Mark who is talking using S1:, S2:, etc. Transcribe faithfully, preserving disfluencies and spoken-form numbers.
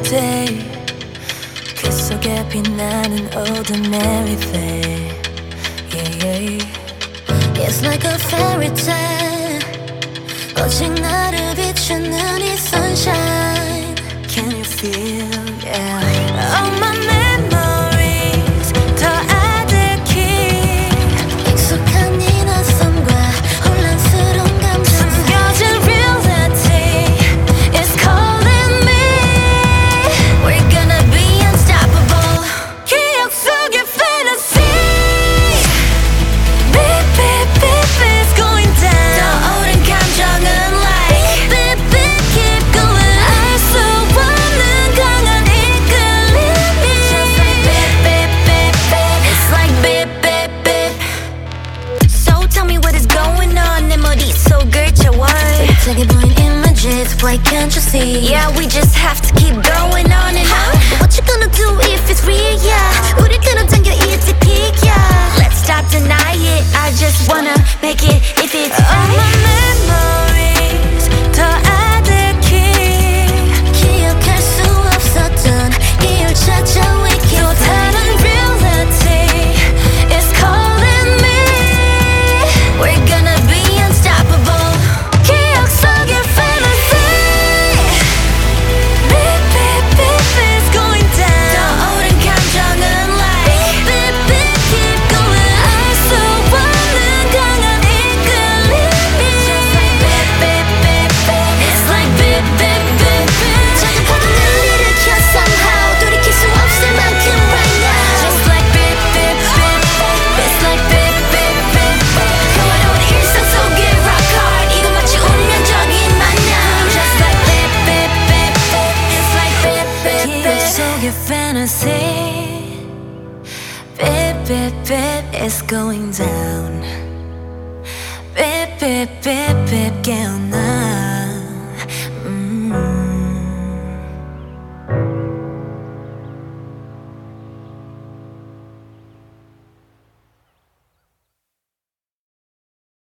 S1: day 그 속에 빛나는 ordinary day. Yeah, yeah. It's like a fairy tale. 오직 나를 비추는 이 sunshine. Can you feel? Yeah. All my memories 더 아득히 익숙한 이 낯섦과 혼란스러운 감정. 숨겨진 reality is calling me. We're gonna be unstoppable. 기억 속의 fantasy. Beep beep beep it's going down. 더 오랜 감정은 like beep beep keep going. 알 수 없는 강한 이끌림이. Just like beep beep beep beep. It's like beep beep beep. So tell me what is going on. 내 머릿속을 채워. 빗자게 보인 images. Why can't you see? Yeah, we just have to keep going on and on. But what you gonna do if it's real? Yeah, 우릴 끌어당겨 it's a peak. Yeah, let's stop deny it. I just wanna make it if it's all my memories 더 아득히 기억할 수 없었던 이유를 찾아 wake 또 다른 reality is calling me. We're gonna be unstoppable. 기억 속의 fantasy. Beep beep beep it's going down. 더 오랜 감정은 like beep beep keep going. 알 수 없는 강한 이끌림이. Just like beep beep beep beep. It's like beep beep beep beep. 자극하던 늘 일으켜 somehow 돌이킬 수 없을 만큼 right now. Just like beep beep beep beep. It's like beep beep beep beep. 평화로운 일상 속에 rock hard. 이건 마치 운명적인 만남. Just like beep beep beep beep. It's like beep beep beep. 기억 속의 fantasy. Beep beep beep it's going down. Beep beep beep beep 깨어나.